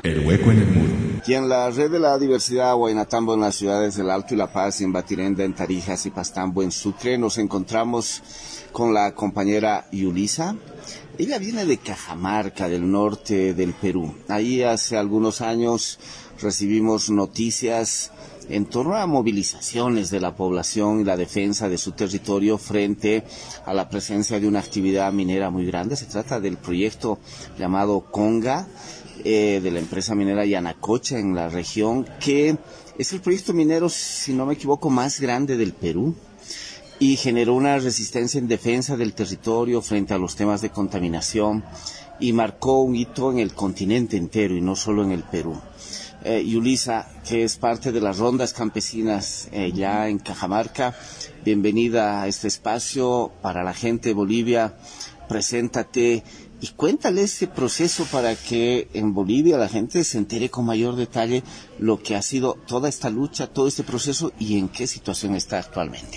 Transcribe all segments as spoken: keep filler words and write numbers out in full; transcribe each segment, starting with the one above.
El hueco en el muro. Y en la red de la diversidad Huaynatambo, en las ciudades del Alto y La Paz, en Batirenda, en Tarijas y Pastambo, en Sucre, nos encontramos con la compañera Yulisa. Ella viene de Cajamarca, del norte del Perú. Ahí hace algunos años recibimos noticias en torno a movilizaciones de la población y la defensa de su territorio frente a la presencia de una actividad minera muy grande. Se trata del proyecto llamado Conga, eh, de la empresa minera Yanacocha en la región, que es el proyecto minero, si no me equivoco, más grande del Perú, y generó una resistencia en defensa del territorio frente a los temas de contaminación y marcó un hito en el continente entero y no solo en el Perú. Eh, Yulisa, que es parte de las rondas campesinas eh, ya en Cajamarca, bienvenida a este espacio para la gente de Bolivia. Preséntate y cuéntale este proceso para que en Bolivia la gente se entere con mayor detalle lo que ha sido toda esta lucha, todo este proceso y en qué situación está actualmente.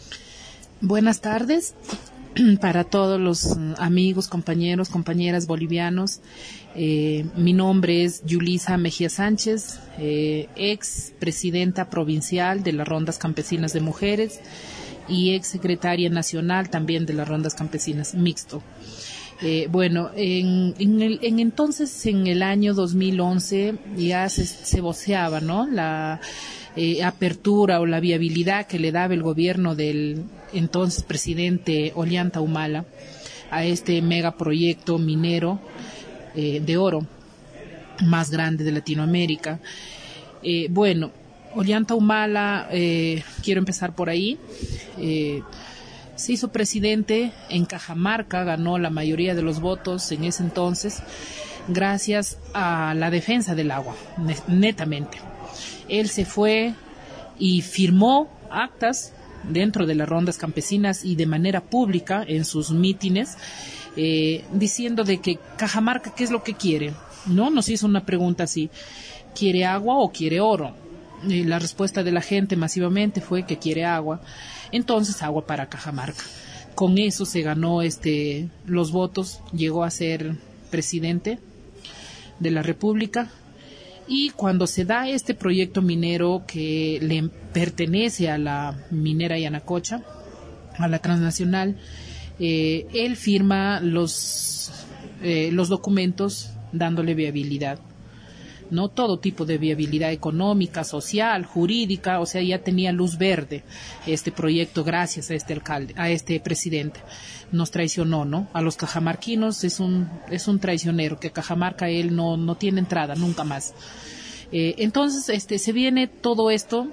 Buenas tardes para todos los amigos, compañeros, compañeras bolivianos. Eh, mi nombre es Yulisa Mejía Sánchez, eh, ex presidenta provincial de las Rondas Campesinas de Mujeres y ex secretaria nacional también de las Rondas Campesinas Mixto. Eh, bueno, en, en, el, en entonces, en el año dos mil once, ya se, se voceaba, ¿no?, la eh, apertura o la viabilidad que le daba el gobierno del entonces presidente Ollanta Humala a este megaproyecto minero eh, de oro más grande de Latinoamérica. Eh, bueno, Ollanta Humala, eh, quiero empezar por ahí, eh, se hizo presidente en Cajamarca, ganó la mayoría de los votos en ese entonces, gracias a la defensa del agua, netamente. Él se fue y firmó actas dentro de las rondas campesinas y de manera pública en sus mítines, eh, diciendo de que Cajamarca, ¿qué es lo que quiere? ¿No? Nos hizo una pregunta así: ¿quiere agua o quiere oro? Y la respuesta de la gente masivamente fue que quiere agua. Entonces, agua para Cajamarca. Con eso se ganó este los votos, llegó a ser presidente de la República. Y cuando se da este proyecto minero que le pertenece a la minera Yanacocha, a la transnacional, eh, él firma los, eh, los documentos dándole viabilidad, ¿no? Todo tipo de viabilidad económica, social, jurídica, o sea, ya tenía luz verde este proyecto gracias a este alcalde, a este presidente. Nos traicionó, ¿no? A los cajamarquinos es un es un traicionero, que Cajamarca él no no tiene entrada nunca más. Eh, entonces, este se viene todo esto.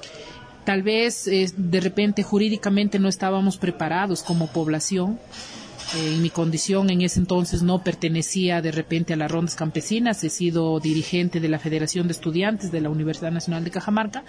Tal vez eh, de repente jurídicamente no estábamos preparados como población. Eh, en mi condición en ese entonces no pertenecía de repente a las rondas campesinas, he sido dirigente de la Federación de Estudiantes de la Universidad Nacional de Cajamarca,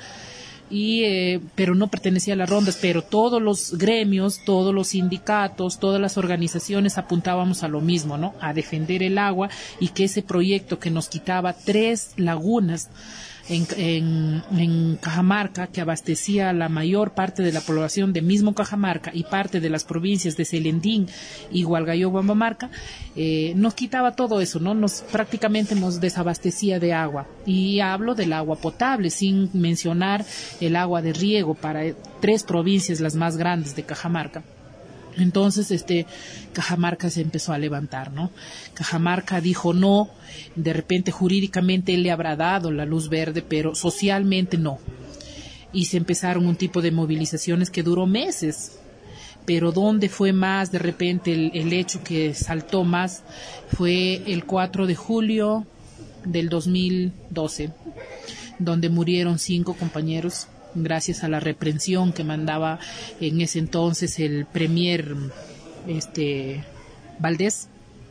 y eh, pero no pertenecía a las rondas, pero todos los gremios, todos los sindicatos, todas las organizaciones apuntábamos a lo mismo, ¿no? A defender el agua y que ese proyecto que nos quitaba tres lagunas En, en, en Cajamarca, que abastecía a la mayor parte de la población de mismo Cajamarca y parte de las provincias de Selendín y Hualgayoc-Bambamarca, eh, nos quitaba todo eso, ¿no? Nos prácticamente nos desabastecía de agua. Y hablo del agua potable, sin mencionar el agua de riego para tres provincias, las más grandes de Cajamarca. Entonces, este, Cajamarca se empezó a levantar, ¿no? Cajamarca dijo no, de repente jurídicamente él le habrá dado la luz verde, pero socialmente no. Y se empezaron un tipo de movilizaciones que duró meses. Pero donde fue más, de repente, el, el hecho que saltó más fue el cuatro de julio del dos mil doce, donde murieron cinco compañeros gracias a la reprensión que mandaba en ese entonces el premier este Valdés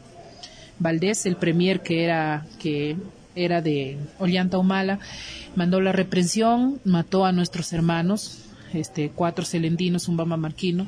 Valdés, el premier que era que era de Ollanta Humala, mandó la reprensión, mató a nuestros hermanos, este cuatro selendinos, un bambamarquino,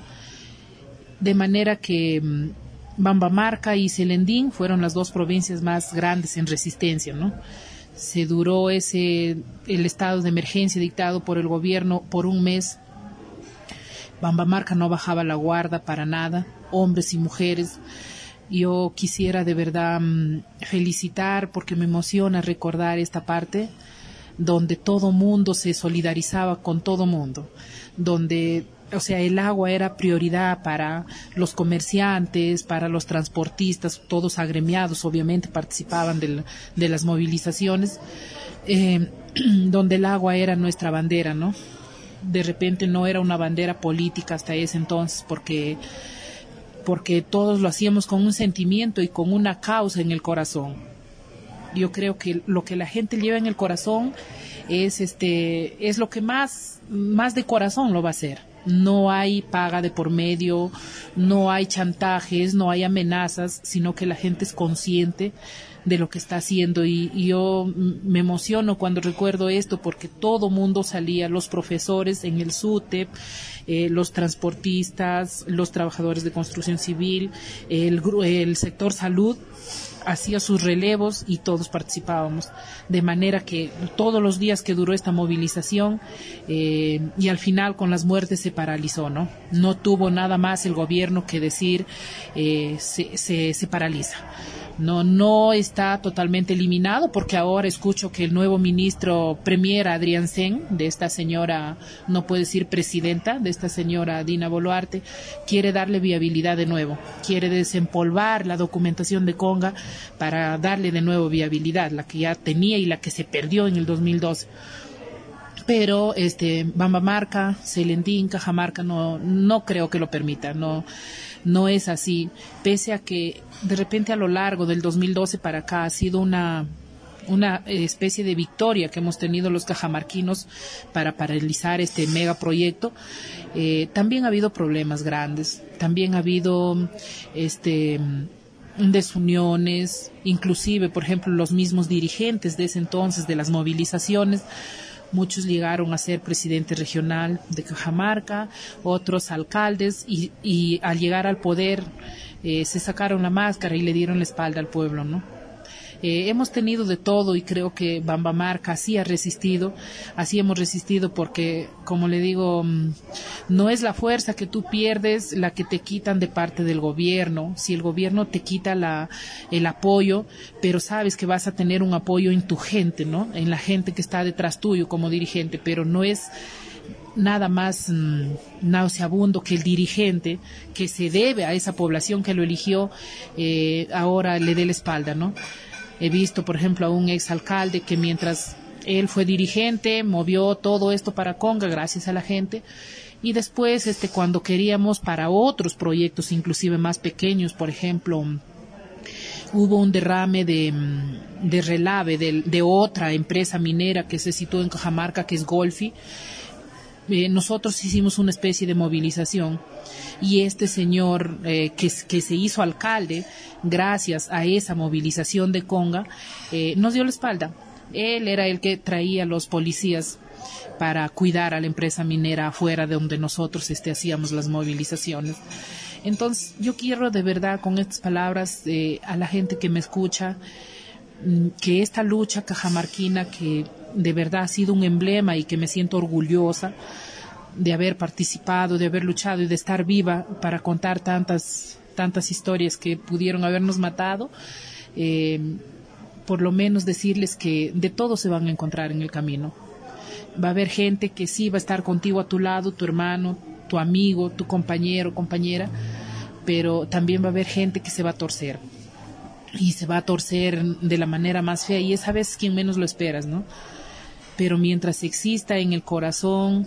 de manera que Bambamarca y Selendín fueron las dos provincias más grandes en resistencia, ¿no? Se duró ese el estado de emergencia dictado por el gobierno por un mes. Bambamarca no bajaba la guardia para nada, hombres y mujeres Yo quisiera de verdad um, felicitar, porque me emociona recordar esta parte donde todo mundo se solidarizaba con todo mundo, donde, o sea, el agua era prioridad para los comerciantes, para los transportistas, todos agremiados, obviamente participaban de, de las movilizaciones, eh, donde el agua era nuestra bandera, ¿no? De repente no era una bandera política hasta ese entonces, porque porque todos lo hacíamos con un sentimiento y con una causa en el corazón. Yo creo que lo que la gente lleva en el corazón es este es lo que más más de corazón lo va a hacer. No hay paga de por medio, no hay chantajes, no hay amenazas, sino que la gente es consciente de lo que está haciendo, y, y yo me emociono cuando recuerdo esto, porque todo mundo salía, los profesores en el SUTEP, eh, los transportistas, los trabajadores de construcción civil, el, el sector salud hacía sus relevos y todos participábamos, de manera que todos los días que duró esta movilización, eh, y al final con las muertes se paralizó, ¿no? No tuvo nada más el gobierno que decir, eh, se, se, se paraliza. No, no está totalmente eliminado, porque ahora escucho que el nuevo ministro premier, Adrián Sen, de esta señora, no puedo decir presidenta, de esta señora Dina Boluarte, quiere darle viabilidad de nuevo, quiere desempolvar la documentación de Conga para darle de nuevo viabilidad, la que ya tenía y la que se perdió en el dos mil doce. Pero este Bambamarca, Celentín, Cajamarca no, no creo que lo permita, no, no es así, pese a que de repente a lo largo del dos mil doce para acá ha sido una una especie de victoria que hemos tenido los cajamarquinos para paralizar este megaproyecto. Eh, también ha habido problemas grandes, también ha habido este desuniones, inclusive, por ejemplo, los mismos dirigentes de ese entonces de las movilizaciones. Muchos llegaron a ser presidente regional de Cajamarca, otros alcaldes, y, y al llegar al poder eh, se sacaron la máscara y le dieron la espalda al pueblo, ¿no? Eh, hemos tenido de todo, y creo que Bambamarca así ha resistido, así hemos resistido, porque, como le digo, no es la fuerza que tú pierdes la que te quitan de parte del gobierno. Si el gobierno te quita la, el apoyo, pero sabes que vas a tener un apoyo en tu gente, ¿no? En la gente que está detrás tuyo como dirigente, pero no es nada más mmm, nauseabundo que el dirigente, que se debe a esa población que lo eligió, eh, ahora le dé la espalda, ¿no? He visto, por ejemplo, a un exalcalde que mientras él fue dirigente, movió todo esto para Conga gracias a la gente, y después, este, cuando queríamos para otros proyectos, inclusive más pequeños, por ejemplo, hubo un derrame de, de relave de, de otra empresa minera que se sitúa en Cajamarca, que es Golfi. Eh, nosotros hicimos una especie de movilización, y este señor eh, que, que se hizo alcalde gracias a esa movilización de Conga, eh, nos dio la espalda. Él era el que traía a los policías para cuidar a la empresa minera afuera de donde nosotros este, hacíamos las movilizaciones. Entonces yo quiero de verdad con estas palabras eh, a la gente que me escucha, que esta lucha cajamarquina, que de verdad ha sido un emblema y que me siento orgullosa de haber participado, de haber luchado y de estar viva para contar tantas tantas historias que pudieron habernos matado, eh, por lo menos decirles que de todo se van a encontrar en el camino. Va a haber gente que sí va a estar contigo a tu lado, tu hermano, tu amigo, tu compañero, compañera, pero también va a haber gente que se va a torcer, y se va a torcer de la manera más fea, y esa vez quien menos lo esperas, ¿no? Pero mientras exista en el corazón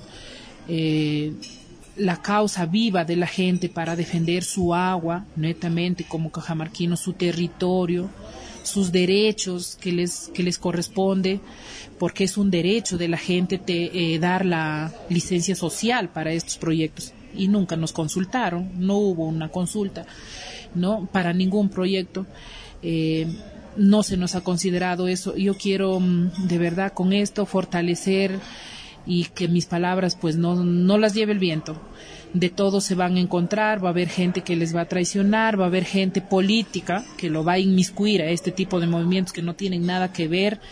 eh, la causa viva de la gente para defender su agua, netamente como cajamarquinos, su territorio, sus derechos que les que les corresponde, porque es un derecho de la gente te, eh, dar la licencia social para estos proyectos, y nunca nos consultaron, no hubo una consulta, no, para ningún proyecto. Eh, no se nos ha considerado eso. Yo quiero de verdad con esto fortalecer, y que mis palabras pues no, no las lleve el viento. De todo se van a encontrar, va a haber gente que les va a traicionar, va a haber gente política que lo va a inmiscuir a este tipo de movimientos que no tienen nada que ver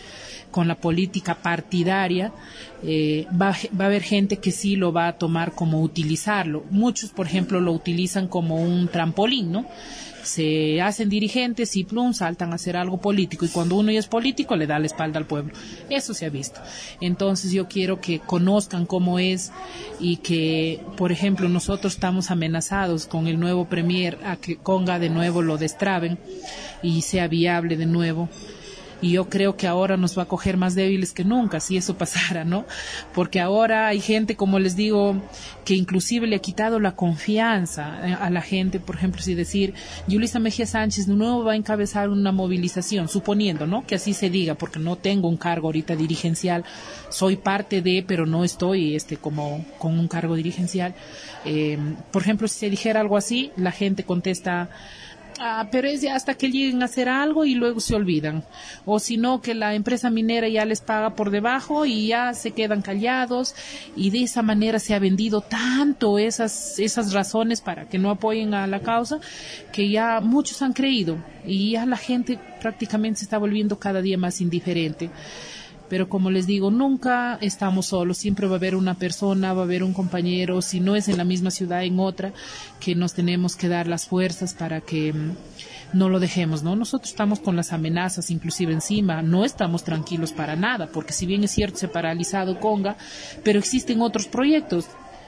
con la política partidaria, eh, va, va a haber gente que sí lo va a tomar como utilizarlo. Muchos, por ejemplo, lo utilizan como un trampolín, ¿no? Se hacen dirigentes y plum, saltan a hacer algo político, y cuando uno ya es político le da la espalda al pueblo. Eso se ha visto. Entonces yo quiero que conozcan cómo es, y que, por ejemplo, nosotros estamos amenazados con el nuevo premier a que Conga de nuevo lo destraben y sea viable de nuevo. Y yo creo que ahora nos va a coger más débiles que nunca, si eso pasara, ¿no? Porque ahora hay gente, como les digo, que inclusive le ha quitado la confianza a la gente. Por ejemplo, si decir, Yulisa Mejía Sánchez de nuevo va a encabezar una movilización, suponiendo, ¿no?, que así se diga, porque no tengo un cargo ahorita dirigencial, soy parte de, pero no estoy este como con un cargo dirigencial. Eh, por ejemplo, si se dijera algo así, la gente contesta, ah, pero es ya hasta que lleguen a hacer algo y luego se olvidan. O si no, que la empresa minera ya les paga por debajo y ya se quedan callados, y de esa manera se ha vendido tanto esas, esas razones para que no apoyen a la causa, que ya muchos han creído, y ya la gente prácticamente se está volviendo cada día más indiferente. Pero como les digo, nunca estamos solos, siempre va a haber una persona, va a haber un compañero, si no es en la misma ciudad, en otra, que nos tenemos que dar las fuerzas para que mmm, no lo dejemos, ¿no? Nosotros estamos con las amenazas inclusive encima, no estamos tranquilos para nada, porque si bien es cierto se ha paralizado Conga, pero existen otros proyectos.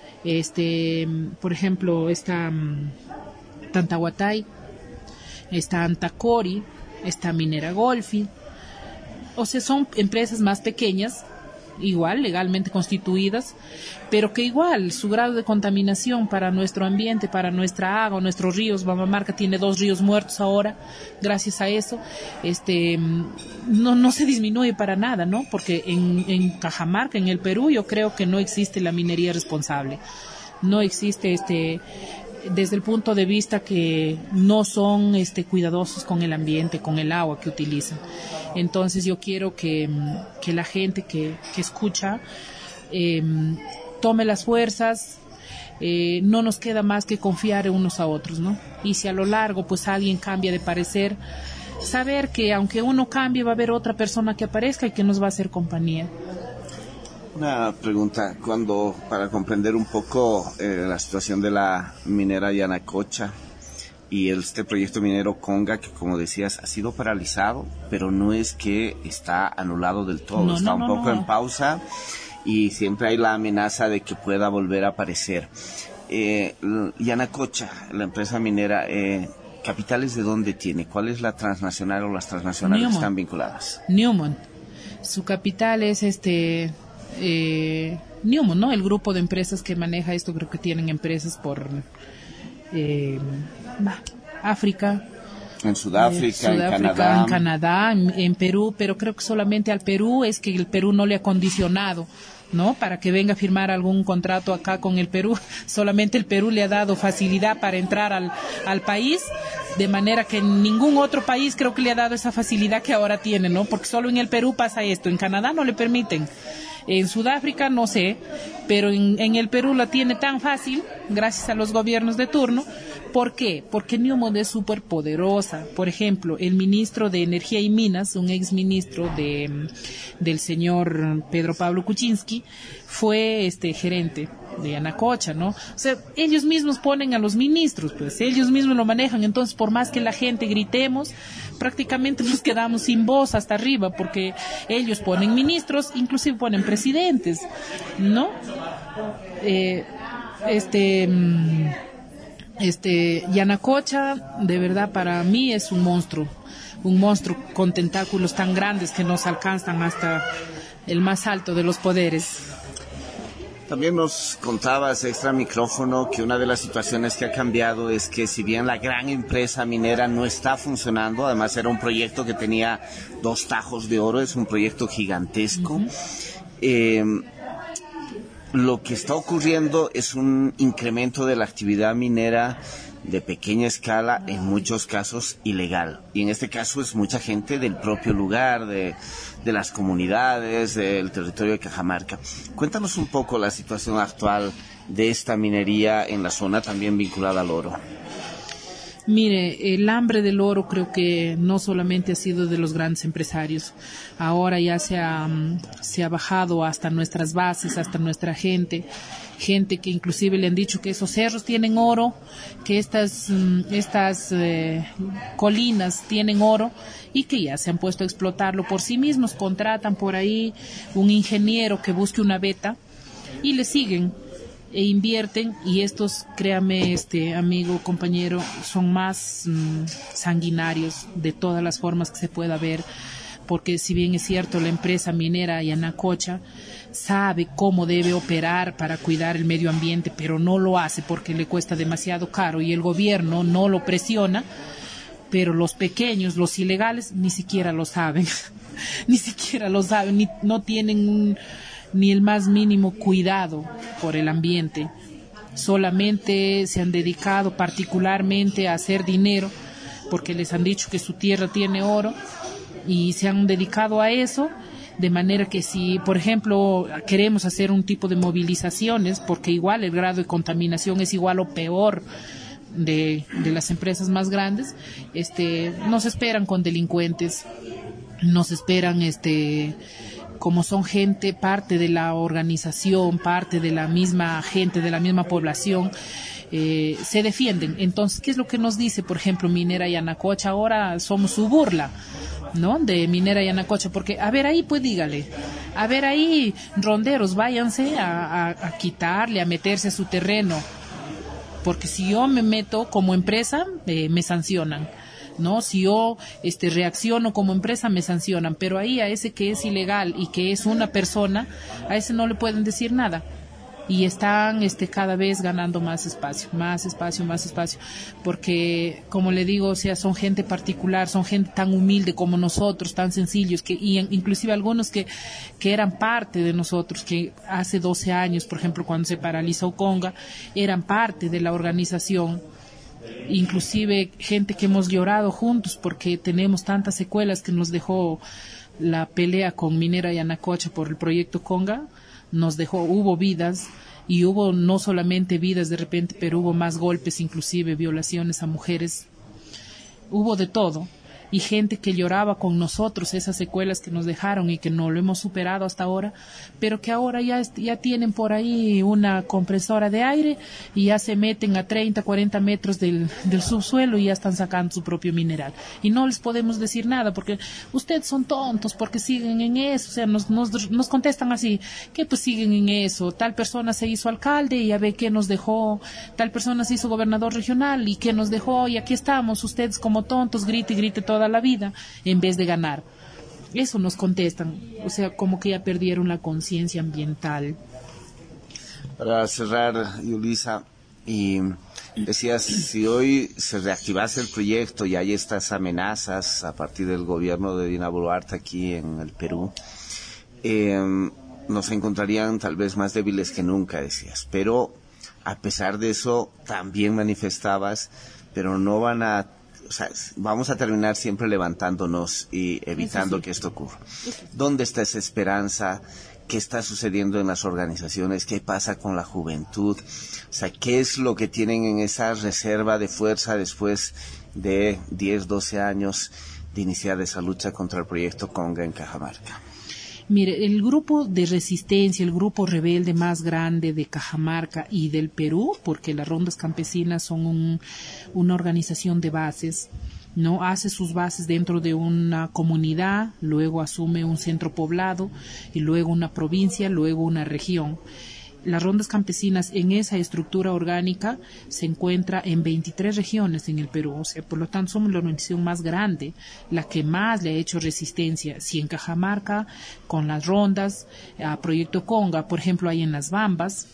Este, por ejemplo, está um, Tantahuatay, está Antacori, está Minera Golfi. O sea, son empresas más pequeñas, igual legalmente constituidas, pero que igual su grado de contaminación para nuestro ambiente, para nuestra agua, nuestros ríos, Bamamarca tiene dos ríos muertos ahora, gracias a eso, este, no, no se disminuye para nada, ¿no? Porque en, en Cajamarca, en el Perú, yo creo que no existe la minería responsable, no existe este, desde el punto de vista que no son este, cuidadosos con el ambiente, con el agua que utilizan. Entonces yo quiero que, que la gente que, que escucha eh, tome las fuerzas, eh, no nos queda más que confiar unos a otros, ¿no? Y si a lo largo pues alguien cambia de parecer, saber que aunque uno cambie va a haber otra persona que aparezca y que nos va a hacer compañía. Una pregunta, cuando para comprender un poco eh, la situación de la minera Yanacocha y este proyecto minero Conga, que como decías ha sido paralizado, pero no es que está anulado del todo, no, está no, un no, poco no. en pausa y siempre hay la amenaza de que pueda volver a aparecer. Eh, Yanacocha, la empresa minera, eh, ¿capitales de dónde tiene? ¿Cuál es la transnacional o las transnacionales Newmont. que están vinculadas? Newmont, su capital es este... Eh, Newmont, ¿no? El grupo de empresas que maneja esto, creo que tienen empresas por eh, África, en Sudáfrica, eh, Sudáfrica, en Canadá, en, Canadá en, en Perú, pero creo que solamente al Perú es que el Perú no le ha condicionado, ¿no? Para que venga a firmar algún contrato acá con el Perú, solamente el Perú le ha dado facilidad para entrar al, al país, de manera que ningún otro país creo que le ha dado esa facilidad que ahora tiene, ¿no? Porque solo en el Perú pasa esto, en Canadá no le permiten. En Sudáfrica no sé, pero en, en el Perú la tiene tan fácil, gracias a los gobiernos de turno. ¿Por qué? Porque Newmont es súper poderosa. Por ejemplo, el ministro de Energía y Minas, un ex ministro de, del señor Pedro Pablo Kuczynski, fue este gerente de Yanacocha, ¿no? O sea, ellos mismos ponen a los ministros, pues ellos mismos lo manejan. Entonces, por más que la gente gritemos, prácticamente nos quedamos sin voz hasta arriba, porque ellos ponen ministros, inclusive ponen presidentes, ¿no? Eh, este, este, Yanacocha, de verdad, para mí es un monstruo, un monstruo con tentáculos tan grandes que nos alcanzan hasta el más alto de los poderes. También nos contabas extra micrófono que una de las situaciones que ha cambiado es que si bien la gran empresa minera no está funcionando, además era un proyecto que tenía dos tajos de oro, es un proyecto gigantesco, uh-huh. eh, lo que está ocurriendo es un incremento de la actividad minera de pequeña escala, en muchos casos ilegal. Y en este caso es mucha gente del propio lugar, de, de las comunidades, del territorio de Cajamarca. Cuéntanos un poco la situación actual de esta minería en la zona también vinculada al oro. Mire, el hambre del oro creo que no solamente ha sido de los grandes empresarios, ahora ya se ha, se ha bajado hasta nuestras bases, hasta nuestra gente, gente que inclusive le han dicho que esos cerros tienen oro, que estas, estas eh, colinas tienen oro y que ya se han puesto a explotarlo por sí mismos, contratan por ahí un ingeniero que busque una veta y le siguen e invierten, y estos, créame, este amigo, compañero, son más mmm, sanguinarios de todas las formas que se pueda ver, porque si bien es cierto, la empresa minera Yanacocha sabe cómo debe operar para cuidar el medio ambiente, pero no lo hace porque le cuesta demasiado caro y el gobierno no lo presiona, pero los pequeños, los ilegales, ni siquiera lo saben, ni siquiera lo saben, ni, no tienen un ni el más mínimo cuidado por el ambiente. Solamente se han dedicado particularmente a hacer dinero porque les han dicho que su tierra tiene oro y se han dedicado a eso, de manera que si, por ejemplo, queremos hacer un tipo de movilizaciones, porque igual el grado de contaminación es igual o peor de, de las empresas más grandes, este, nos esperan con delincuentes, nos esperan este como son gente, parte de la organización, parte de la misma gente, de la misma población, eh, se defienden. Entonces, ¿qué es lo que nos dice, por ejemplo, Minera Yanacocha? Ahora somos su burla, ¿no? De Minera Yanacocha, porque, a ver, ahí pues dígale, a ver ahí, ronderos, váyanse a, a, a quitarle, a meterse a su terreno, porque si yo me meto como empresa, eh, me sancionan. No, si yo este reacciono como empresa me sancionan, pero ahí a ese que es ilegal y que es una persona, a ese no le pueden decir nada. Y están este cada vez ganando más espacio, más espacio, más espacio, porque como le digo, o sea, son gente particular, son gente tan humilde como nosotros, tan sencillos, que y inclusive algunos que que eran parte de nosotros, que hace doce años, por ejemplo, cuando se paralizó Conga, eran parte de la organización. Inclusive gente que hemos llorado juntos porque tenemos tantas secuelas que nos dejó la pelea con Minera Yanacocha por el proyecto Conga, nos dejó, hubo vidas y hubo no solamente vidas de repente, pero hubo más golpes, inclusive violaciones a mujeres, hubo de todo. Y gente que lloraba con nosotros esas secuelas que nos dejaron y que no lo hemos superado hasta ahora, pero que ahora ya, ya tienen por ahí una compresora de aire y ya se meten a treinta, cuarenta metros del, del subsuelo y ya están sacando su propio mineral. Y no les podemos decir nada porque ustedes son tontos porque siguen en eso, o sea, nos, nos, nos contestan así, que pues siguen en eso, tal persona se hizo alcalde y ya ve que nos dejó, tal persona se hizo gobernador regional y que nos dejó y aquí estamos, ustedes como tontos, grite y grite toda la vida en vez de ganar. Eso nos contestan, o sea, como que ya perdieron la conciencia ambiental. Para cerrar, Yulisa, y decías, si hoy se reactivase el proyecto y hay estas amenazas a partir del gobierno de Dina Boluarte aquí en el Perú, eh, nos encontrarían tal vez más débiles que nunca, decías, pero a pesar de eso también manifestabas, pero no van a O sea, vamos a terminar siempre levantándonos y evitando sí. que esto ocurra. ¿Dónde está esa esperanza? ¿Qué está sucediendo en las organizaciones? ¿Qué pasa con la juventud? O sea, ¿qué es lo que tienen en esa reserva de fuerza después de diez, doce años de iniciar esa lucha contra el proyecto Conga en Cajamarca? Mire, el grupo de resistencia, el grupo rebelde más grande de Cajamarca y del Perú, porque las rondas campesinas son un, una organización de bases, ¿no? Hace sus bases dentro de una comunidad, luego asume un centro poblado y luego una provincia, luego una región. Las rondas campesinas en esa estructura orgánica se encuentra en veintitrés regiones en el Perú, o sea, por lo tanto somos la organización más grande, la que más le ha hecho resistencia. Si en Cajamarca, con las rondas, a Proyecto Conga, por ejemplo, hay en Las Bambas,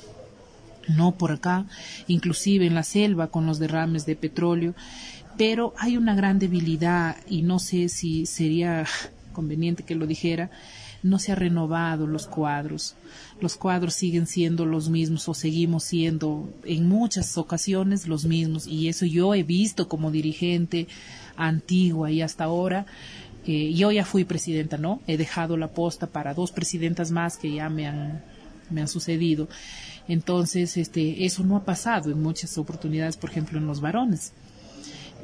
no por acá, inclusive en la selva con los derrames de petróleo, pero hay una gran debilidad y no sé si sería conveniente que lo dijera, no se ha renovado los cuadros. Los cuadros siguen siendo los mismos o seguimos siendo en muchas ocasiones los mismos y eso yo he visto como dirigente antigua y hasta ahora. Eh, yo ya fui presidenta, ¿no? He dejado la posta para dos presidentas más que ya me han, me han sucedido. Entonces, este, eso no ha pasado en muchas oportunidades, por ejemplo, en los varones.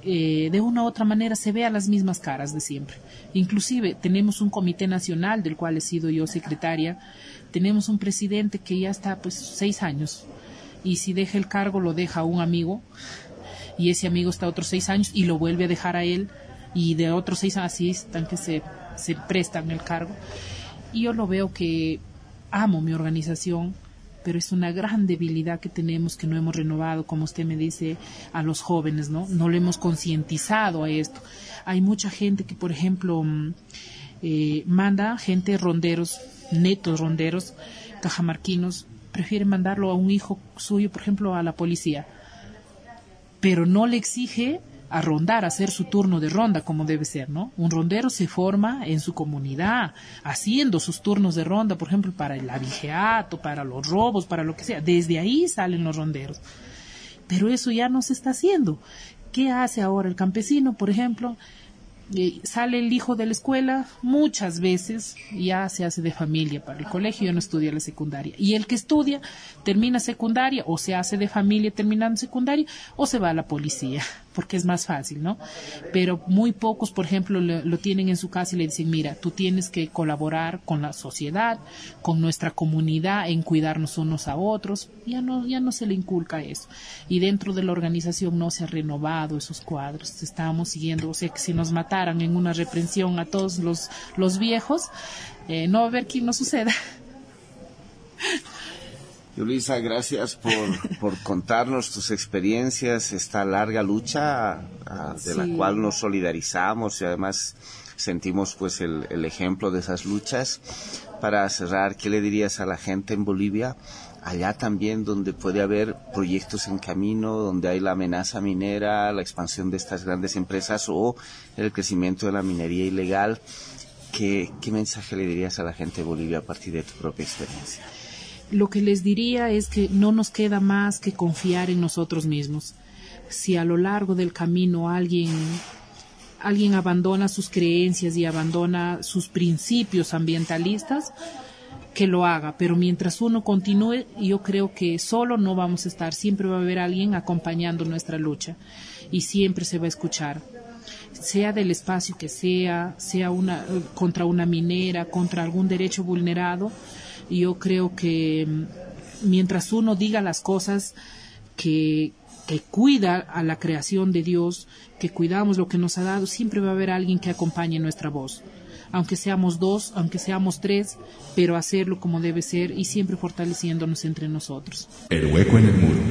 eh, de una u otra manera se vea las mismas caras de siempre. Inclusive tenemos un comité nacional del cual he sido yo secretaria, tenemos un presidente que ya está pues seis años y si deja el cargo lo deja a un amigo y ese amigo está otros seis años y lo vuelve a dejar a él y de otros seis años así están que se, se prestan el cargo. Y yo lo veo que amo mi organización, pero es una gran debilidad que tenemos, que no hemos renovado, como usted me dice, a los jóvenes, ¿no? No lo hemos concientizado a esto. Hay mucha gente que, por ejemplo, eh, manda gente ronderos, netos ronderos, cajamarquinos, prefiere mandarlo a un hijo suyo, por ejemplo, a la policía, pero no le exige a rondar, a hacer su turno de ronda como debe ser, ¿no? Un rondero se forma en su comunidad, haciendo sus turnos de ronda, por ejemplo, para el abigeato, para los robos, para lo que sea. Desde ahí salen los ronderos. Pero eso ya no se está haciendo. ¿Qué hace ahora el campesino, por ejemplo? Eh, sale el hijo de la escuela, muchas veces ya se hace de familia para el colegio, ya no estudia la secundaria. Y el que estudia, termina secundaria, o se hace de familia terminando secundaria, o se va a la policía, porque es más fácil, ¿no? Pero muy pocos, por ejemplo, lo, lo tienen en su casa y le dicen, mira, tú tienes que colaborar con la sociedad, con nuestra comunidad, en cuidarnos unos a otros. Ya no, ya no se le inculca eso. Y dentro de la organización no se ha renovado esos cuadros. Estamos siguiendo, o sea, que si nos mataran en una reprensión a todos los, los viejos, eh, no va a haber quién nos suceda. Yulisa, gracias por, por contarnos tus experiencias, esta larga lucha a, de sí. la cual nos solidarizamos y además sentimos pues el, el ejemplo de esas luchas. Para cerrar, ¿qué le dirías a la gente en Bolivia? Allá también donde puede haber proyectos en camino, donde hay la amenaza minera, la expansión de estas grandes empresas o el crecimiento de la minería ilegal, ¿qué, qué mensaje le dirías a la gente de Bolivia a partir de tu propia experiencia? Lo que les diría es que no nos queda más que confiar en nosotros mismos. Si a lo largo del camino alguien, alguien abandona sus creencias y abandona sus principios ambientalistas, que lo haga, pero mientras uno continúe, yo creo que solo no vamos a estar, siempre va a haber alguien acompañando nuestra lucha y siempre se va a escuchar, sea del espacio que sea, sea una contra una minera, contra algún derecho vulnerado. Yo creo que mientras uno diga las cosas que, que cuida a la creación de Dios, que cuidamos lo que nos ha dado, siempre va a haber alguien que acompañe nuestra voz. Aunque seamos dos, aunque seamos tres, pero hacerlo como debe ser y siempre fortaleciéndonos entre nosotros. El hueco en el muro.